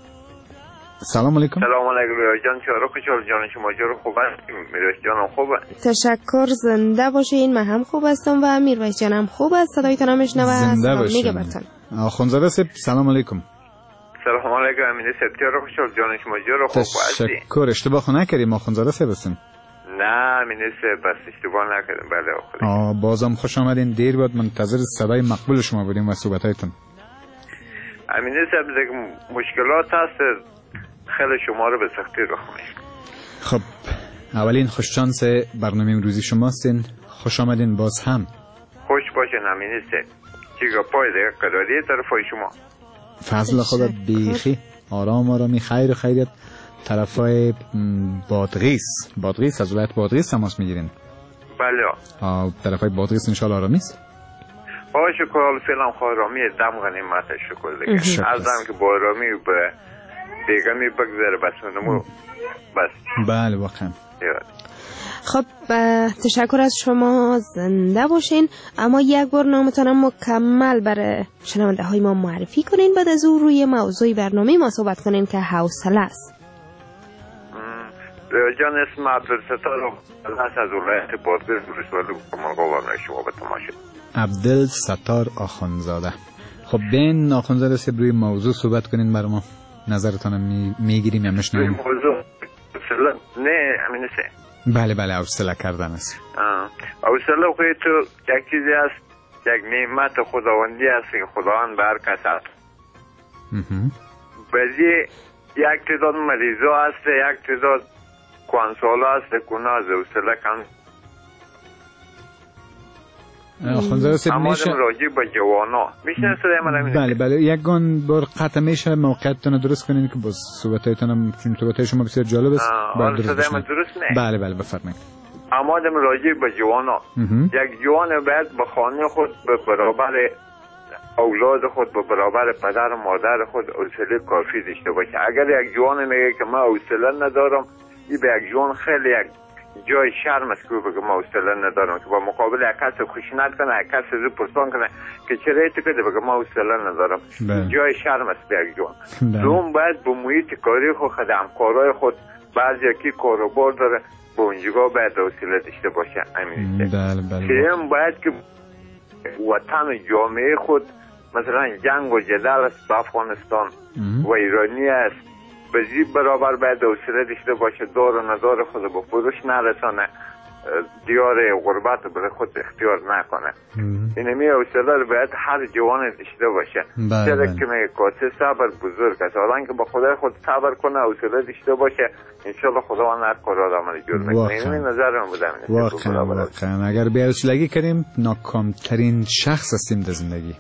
سلام علیکم.
سلام علیکم جان. چهارو خوشحال جان شما جور خوب هستیم؟ میرویس جانم خوبه؟
تشکر زنده باشین. من هم خوب هستم و میرویس جانم خوب است. صدایتان هم میشنوه.
زنده باشین. آخوندزاده سپ سلام علیکم.
سلام علیکم امین سپتیار خوشحال جان شما جور خوب هستی؟
تشکر. اشتباه نکردیم آخوندزاده سپ هستیم.
نه امین سپ بس اشتباه نکردیم. بله آخه
بازم خوش آمدین. دیر بود منتظر صدای مقبول شما بودیم و صحبتایتون.
امین سپ مشکلات هست خیلی شما رو به سختی راه میشه.
خب اولین خوش شانس برنامه امروزی شماستین. خوش آمدین باز هم.
خوش باشین امین سپ. چیگا پای دیگه قراری طرفای شما.
فضل خدا بیخی آرامی خیر و خیریت طرفای بادغیس از ولایت بادغیس تماس میگیرین.
بله
طرفای بادغیس انشالله آرامی است.
شکر فعلا آرامی دم غنیمت شکر دیگه. ازم که با آرامی به دیگه می بگذره بس منمو بس.
بله واقعا.
خب تشکر از شما. زنده باشین. اما یک بار نامتان مکمل برای شنونده های ما معرفی کنین، بعد از او روی موضوع برنامه ما صحبت کنین که حوصله است.
جان اسم عبدالستار از ولایت بادغیس ولسوالی کمالگاو شما به تماشا.
عبدالستار آخوندزاده. خب بین آخوندزاده سب روی موضوع صحبت کنین برای ما. نظرتان میگیریم یا میشنویم؟
موضوع نه همین سه.
بله حوصله کردن است.
حوصله خود تو یک چیزی است، یک نعمت خداوندی است که خداوند به هر کس است. بعضی یک تعداد مریضا است، یک تعداد کوانسالا است که اونا از حوصله کم. اما راجع به جوانا میشه
بله یکگان بار قطع میشه موقعیتتون درست کنین که باز صحبتایتون هم چون صحبتای شما بسیار جالب است.
درست نه.
بله بفرمایید.
اما دم راجع به جوانا یک جوان باید به خانه خود به برابر اولاد خود به برابر پدر و مادر خود حوصله کافی داشته باشه. اگر یک جوان میگه که من حوصله ندارم، این به یک جوان خیلی یک جای شرم است که بگم حوصله ندارم که با مقابل یک کس خشونت کنه، یک کس رو پرسان کنه که چرا تو کده بگم حوصله ندارم. جای شرم است به یک جان. دوم باید به محیط کاری خود همکارای خود بعضی که کاروبار داره به اونجا باید حوصله داشته باشه. همین سوم باید که وطن و جامعه خود مثلا جنگ و جدل است به افغانستان و ایرانی است بزی برابر باید حوصله داشته باشه، دار و ندار خود به فروش نرسانه، دیار غربت برای خود اختیار نکنه. اینمی حوصله رو باید هر جوان داشته باشه. چرا که میگه کاسه صبر بزرگ است، حالا که با خدای خود صبر کنه حوصله داشته باشه انشالله خداوند هر کار آدم جور میکنه. اینمی نظر من بودم.
واقعا اگر به حوصلگی کنیم ناکامترین شخص هستیم در زندگی.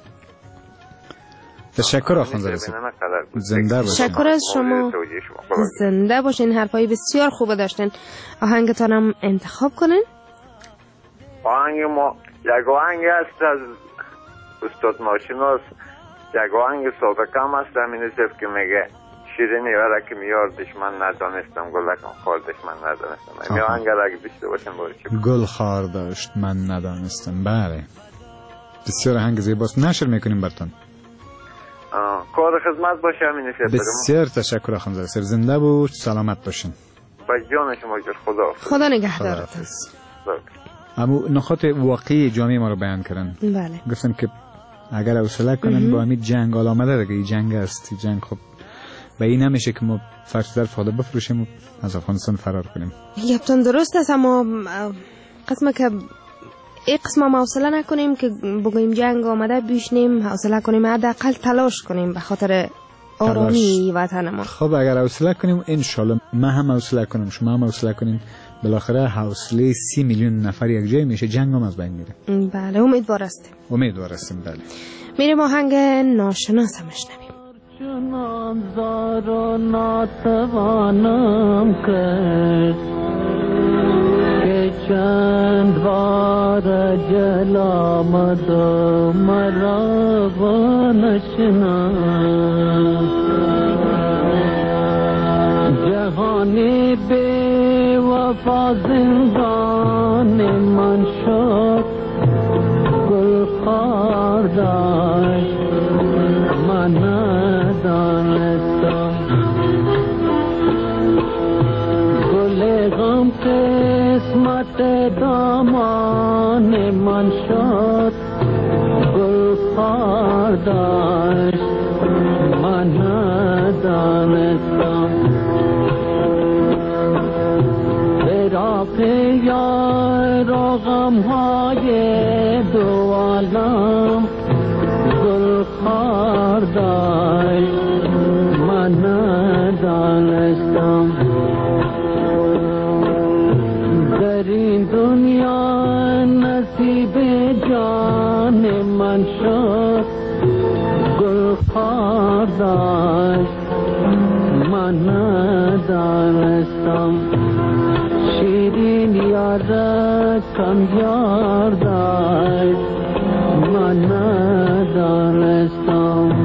تشکر آخوند رسید. زنده باشین.
تشکر از شما. زنده باشین. حرفای بسیار خوب داشتین. آهنگتانم انتخاب کنین.
آهنگ ما یک آهنگ است از استاد ناشناس، یک آهنگ سابقم است، همین است که میگه شیرینی وره که میار دشمن ندانستم، گلکم خار دشمن ندانستم. این آهنگ را اگه بیشتر باشین باید
گل خار داشت من ندانستم. بله بسیار آهنگ زیباست. نشر میکنیم براتون.
کار خدمت باشه. همین است.
بسیار تشکر آخوند رسید. زنده بود. سلامت باشین.
با جان شما
خدا نگهدارتون.
اما نقاط واقعی جامعه ما رو بیان کردن.
بله.
گفتن که اگر حوصله کنن با همین جنگ حال آمده دیگه، جنگ است. جنگ خب به این نمیشه که ما فرض در فاده بفروشیم و از افغانستان فرار کنیم.
گفتن درست است، اما قسمه که این قسم ما حوصله نکنیم که بگوییم جنگ آمده بیشنیم، حوصله کنیم حداقل تلاش کنیم به خاطر آرامی وطن ما.
خب اگر حوصله کنیم انشالله من هم حوصله کنم، شما هم حوصله کنین، بالاخره حوصله 30 میلیون نفر یک جای میشه، جنگ هم از بین میره.
بله امیدوار هستیم.
بله
میریم آهنگ ناشناس هم بشنویم.
چنان زار و ناتوانم کرد که چند بار جل آمد و مرا نشناخت. جهانی بی وفا زندان من شد، گل خار داشت من ندانستم. گل غم قسمت دامان من شد، گل خار داشت من ندانستم. فراق یار و غمهای دو عالم گل خار داشت من ندانستم. در این دنیا نصیب جان من شد، گل خار داشت من ندانستم. شیرین یار کم یار داشت من ندانستم.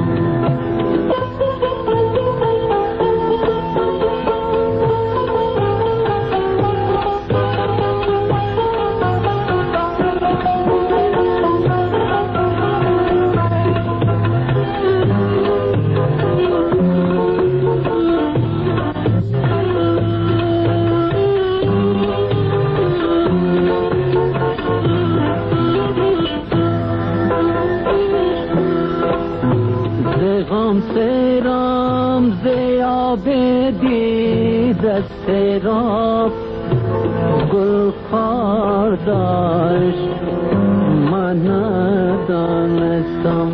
سرام زیاب دید سراب گل خار داشت من ندانستم.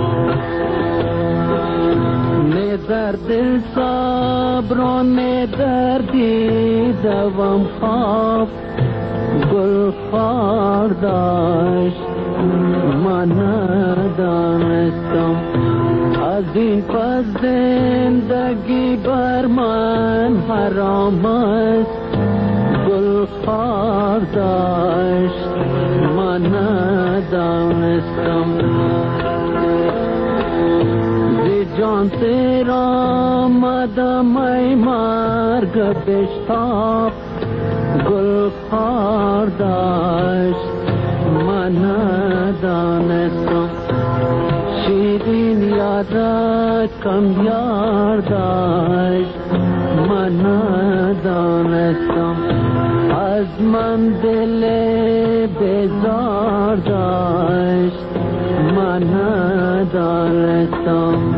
نه در دل صبر و نه در دیدم خواب گل خار داشت من ندانستم. از این پس زندگی بر من حرام است، گل خار داشت من ندانستم. زی جان سیر آمدم ای مرگ بشتاب، گل خار داشت من ندانستم شیرین یارا کم یار داشت من ندانستم از من دل بیزار داشت من ندانستم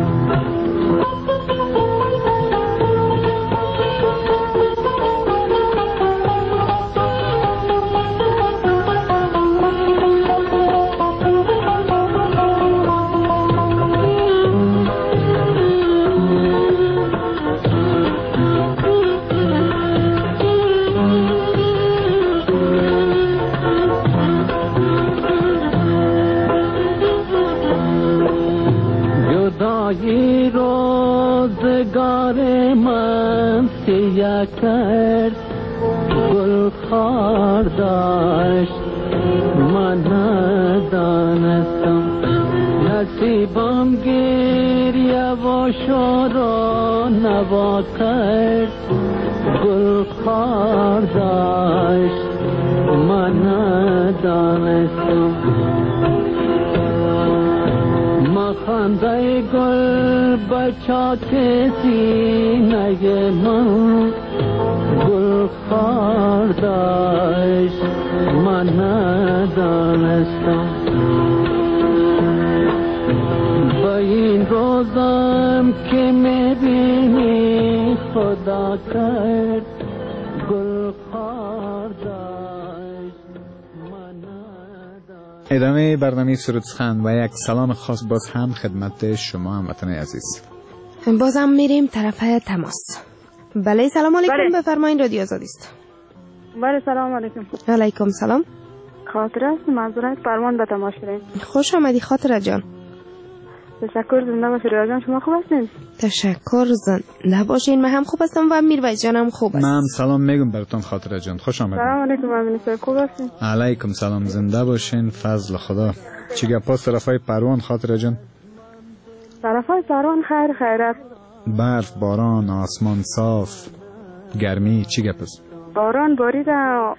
جدایی روزگار من سیاه کرد گل خار داشت من ندانستم نصیبم گریه و شور و نوا کرد گل خار داشت من ندانستم خنده گل بچاک سینه من گل خار داشت من ندانستم با این روزم که میبینی خدا کرد گل خار داشت من ندانستم.
ادامه برنامه سرود سخن و یک سلام خاص باز هم خدمت شما هموطنان عزیز.
بازم میریم طرف تماس. بله سلام علیکم، بفرمایید رادیو آزادی است.
بله سلام علیکم.
علیکم سلام.
خاطره است معذرت فرمان به تماس شدیم.
خوش آمدی خاطره جان.
تشکر، زنده باشید ریا جان. شما خوب هستین؟
تشکر، زنده باشین. من هم خوب هستم و میرویس جانم خوب است.
من سلام میگم براتون خاطره جان، خوش آمدید.
سلام علیکم امین صاحب، خوب هستین؟
علیکم سلام، زنده باشین، فضل خدا. چی گپاست طرفای پروان خاطره جان؟
طرفای پروان خیر است.
برف، باران، آسمان صاف، گرمی، چی گپاست؟
باران باریده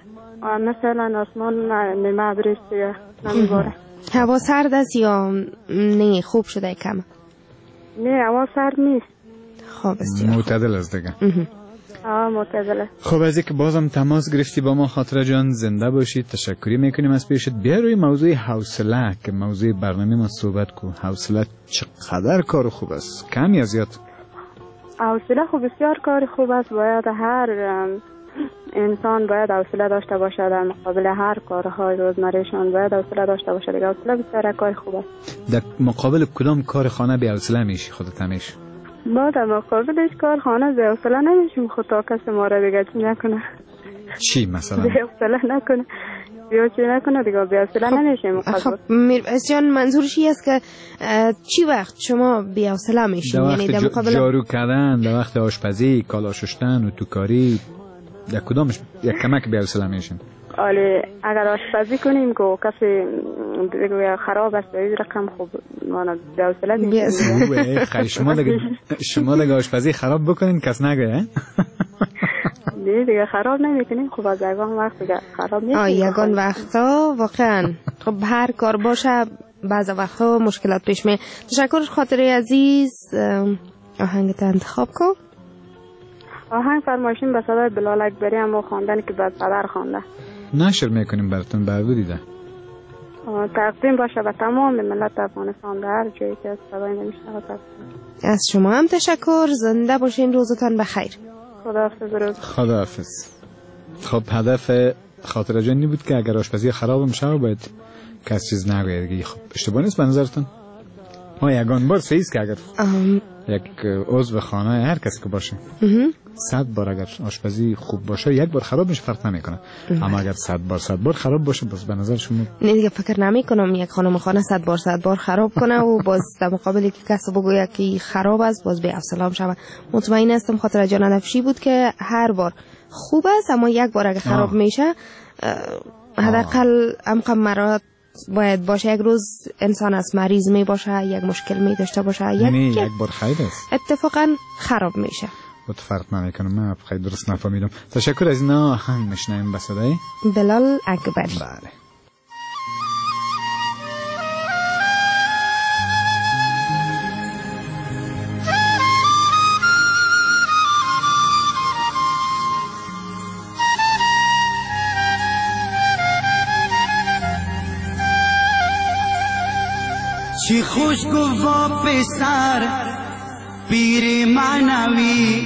مثلا آسمان نیمه برشته نمیباره.
هوا سرد است یا نه خوب شده کم؟
نه هوا سرد نیست.
خوب است،
معتدل است دیگه.
معتدله.
خب از اینکه بازم تماس گرفتی با ما خاطره جان، زنده باشید، تشکری میکنیم از پیشت. بیا روی موضوع حوصله که موضوع برنامه ما صحبت کو. حوصله چقدر کار خوب است، کم یا زیاد؟
حوصله خب بسیار کار خوب است. باید هر انسان باید حوصله داشته باشه در مقابل هر کارهای روزمرهشان، باید حوصله داشته باشه. دیگه حوصله بسیار کار خوب است.
در مقابل کدام کار خانه بی حوصله میشی خودت همیشه؟
ما در مقابلش کار خانه بی حوصله نمیشیم. خدا کسی ما را دیگه چی نکنه.
چی مثلا؟
بی حوصله نکنه. بیا چی نکنه دیگه بی حوصله نمیشیم.
خب میرویس جان منظورش این است که چی وقت شما بی حوصله میشین؟
یعنی در مقابل جارو کردن، در وقت آشپزی، کالا شستن و توکاری، در کدامش یک کمک بی حوصله میشین؟
آله اگر آشپزی کنیم که کسی دیگه خراب است به رقم خوب ما بی حوصله میشیم.
خیلی شما دیگه آشپزی خراب بکنین کس نگه؟
دیگه خراب نمیکنیم. خب از یگان وقت دیگه خراب میکنیم.
یگان وقتا واقعا خب هر کار باشه بعض وقتا مشکلات پیش میاد. تشکر خاطره عزیز. آهنگت انتخاب کن.
آهنگ فرمایشین به صدای بلال اکبری هم خواندن که بعد پدر خوانده.
نشر میکنیم براتون بعد دیده.
تقدیم باشه به تمام ملت افغانستان در هر جایی که صدای نمیشنوه.
از شما هم تشکر، زنده باشین، روزتان بخیر.
خداحافظ. خب هدف خاطره جانی بود که اگر آشپزی خراب میشه باید کس چیز نگه. خب اشتباه نیست به نظرتون؟ ما یگان بار سیست که اگر یک عضو خانه هر کسی که باشه 100 بار اگر آشپزی خوب باشه یک بار خراب میشه فرق نمیکنه. اما اگر 100 بار خراب باشه باز به نظر شما
نه دیگه فکر نمیکنم یک خانم خانه 100 بار خراب کنه و باز در مقابلی که کسی بگه که خراب است باز به حوصله شوه. مطمئن هستم خاطر جان نفشی بود که هر بار خوب است اما یک بار اگر خراب میشه حداقل امکان مرات باید باشه. یک روز انسان از مریض می باشه، یک مشکل می داشته باشه، یک
بار خیر است
اتفاقا خراب میشه.
با تو فرق نمیکنه. من خیلی درست نفهمیدم. تشکر از اینا. هم میشنیم به صدای
بلال اکبری.
بله.
چی خوش گفت با پسر پیر معنوی،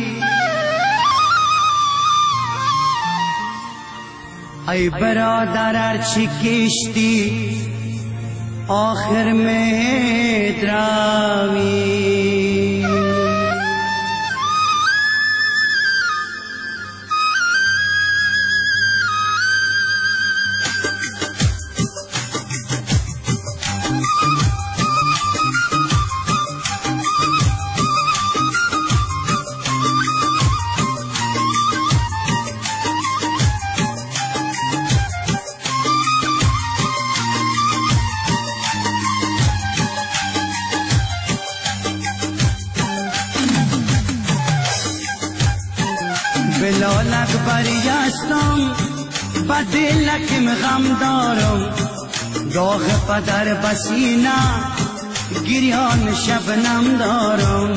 ای برادر ارچی کشتی آخر میں دراوی. بلال اکبری هستم با دلکم غم دارم، داغ پدر بسینه گریان شبنم دارم.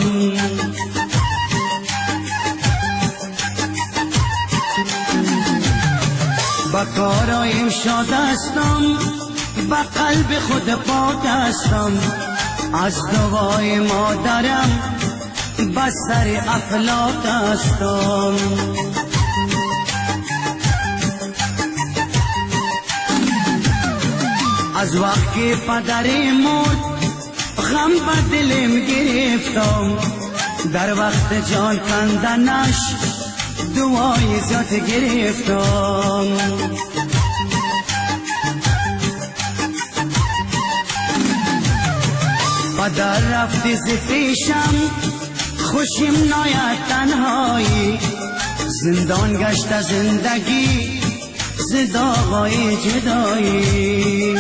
با کارایم شاد هستم با قلب خود پاک هستم، از دوای مادرم بسر افلاک هستم. از وقت که پدر مرد غم به دلم گرفتم، در وقت جان کندنش دعای زیاد گرفتم. پدر رفت ز پیشم خوشیم ناید تنهایی، زندان گشت زندگی ز داغای جدایی.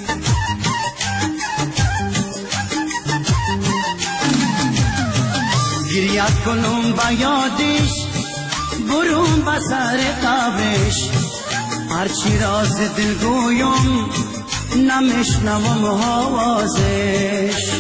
گریت کنم با یادش برون به سر قبرش، هرچی راز دل گویم نمیشنوم آوازش.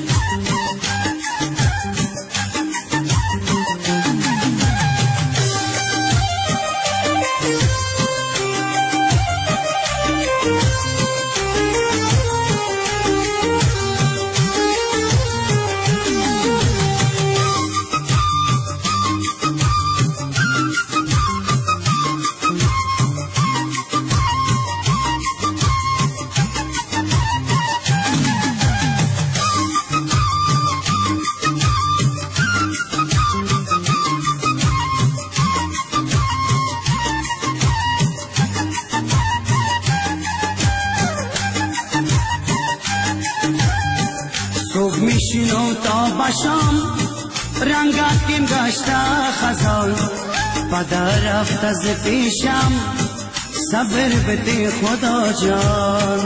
صبح میشینم تا باشم رنگاتیم گشته خزان، پدر رفت از پیشم صبر بده خدا جان.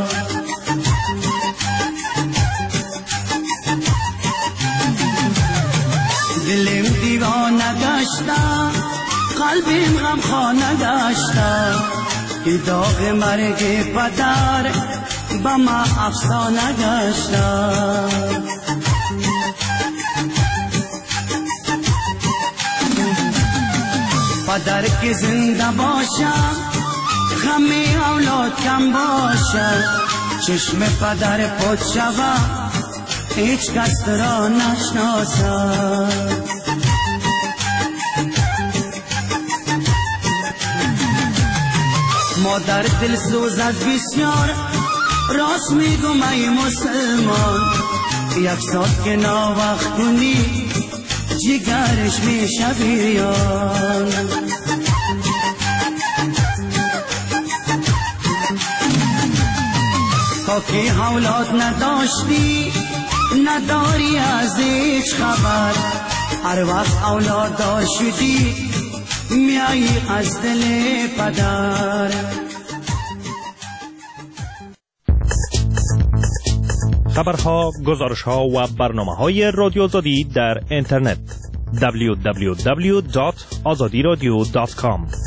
دلم دیوانه گشته قلبم غم خانه گشته، این داغ مرگ پدر با ما افسانه گشته. پدر که زنده باشه غم اولاد کم باشه، چشم پدر پد شوه هیچ کس را نشناسه. مادر دل سوزد بسیار راست میگم ای مسلمان، یک ساعت که ناوقت کنی جگرش میشه بیان. تا که اولاد نداشتی نداری از هیچ خبر، هر وقت اولاد داشتی میایی از دل پدر.
خبرها، گزارشها و برنامه‌های رادیو آزادی در اینترنت www.azadiradio.com